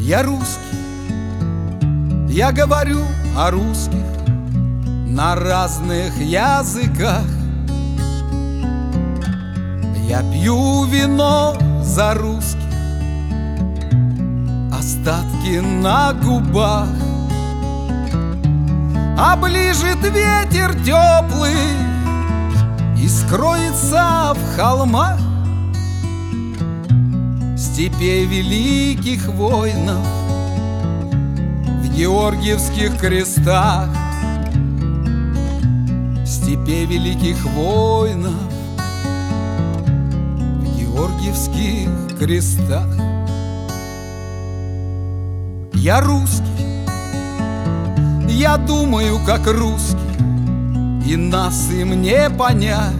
Я русский, я говорю о русских на разных языках. Я пью вино за русских, остатки на губах. Оближет ветер теплый и скроется в холмах степей великих воинов в георгиевских крестах. Степей великих воинов в георгиевских крестах. Я русский, я думаю, как русский, и нас им не понять.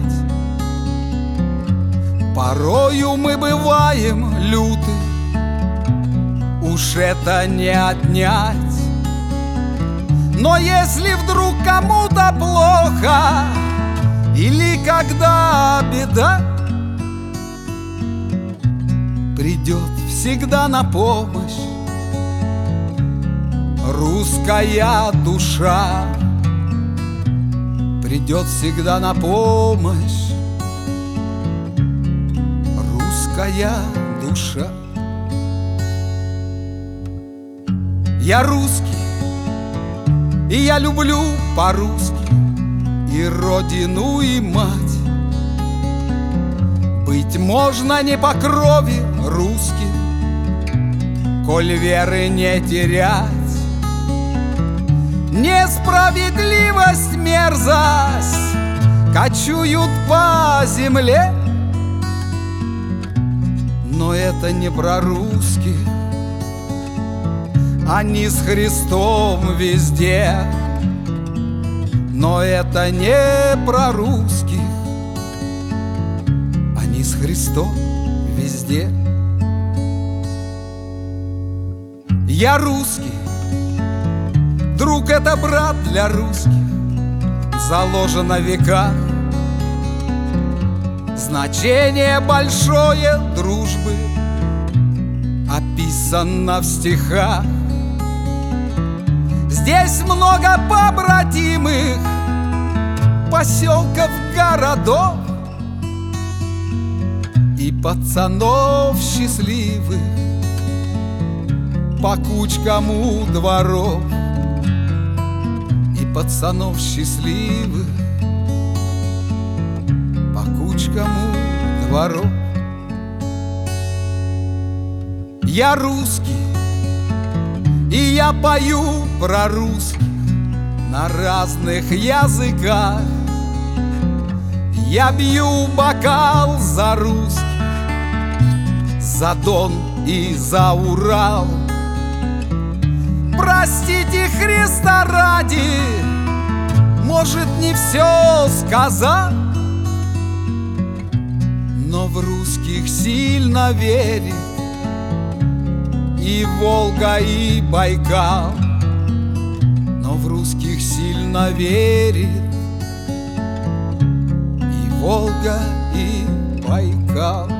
Порою мы бываем люты, уж это не отнять. Но если вдруг кому-то плохо или когда беда, придет всегда на помощь русская душа. Придет всегда на помощь русская душа. Я русский, и я люблю по-русски и родину, и мать. Быть можно не по крови русским, коль веры не терять. Несправедливость, мерзость кочуют по земле, но это не про русских, они с Христом везде. Но это не про русских, они с Христом везде. Я русский, друг — это брат для русских, заложено в веках. Значение большое дружбы описано в стихах. Здесь много побратимых поселков, городов и пацанов счастливых по кучкам у дворов. И пацанов счастливых по кучкам у дворов. Я русский, и я пою про русских на разных языках. Я бью бокал за русских, за Дон и за Урал. Простите Христа ради, может, не все сказал, но в русских сильно верит и Волга, и Байкал. Но в русских сильно верит и Волга, и Байкал.